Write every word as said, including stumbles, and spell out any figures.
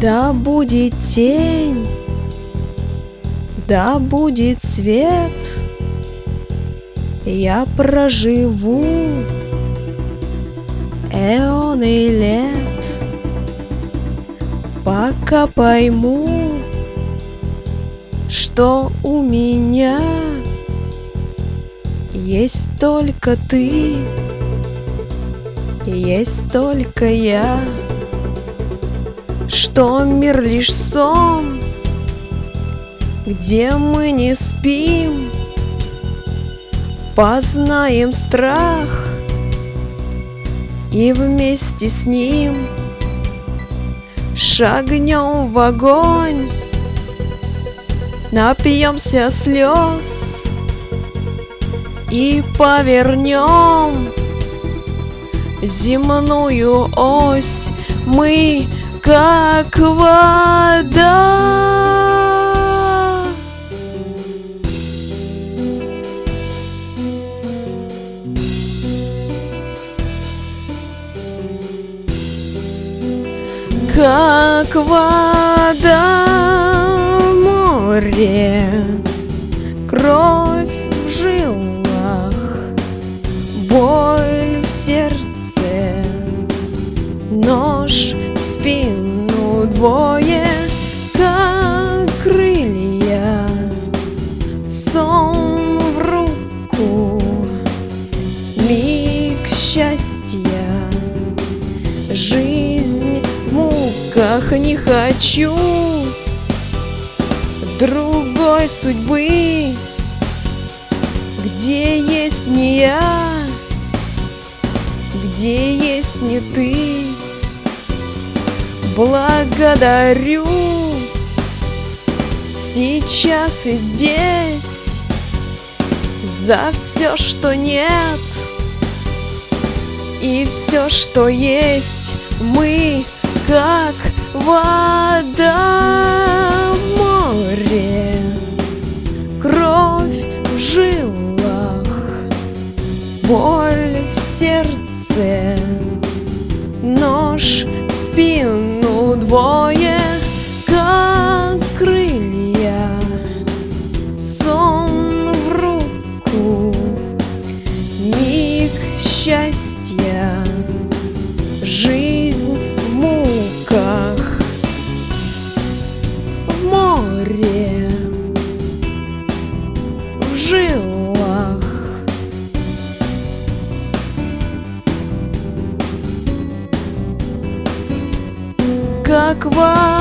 Да будет тень, да будет свет, я проживу эоны лет, пока пойму, что у меня есть только ты, есть только я, что мир лишь сон, где мы не спим, познаем страх и вместе с ним шагнем в огонь, напьемся слез и повернем земную ось мы, как вода. Как вода, море, кровь в жилах, боль в сердце, нож в спину, двое, как крылья, сон в руку, миг счастья, жизнь в муках, не хочу другой судьбы, где есть не я, где есть не ты. Благодарю сейчас и здесь за все, что нет, и все, что есть. Мы, как вода, море, кровь в жилах, боль в сердце, нож в спину, двое, как крылья, сон в руку, миг счастья, жизнь в муках, в море, в жилах. Как вода.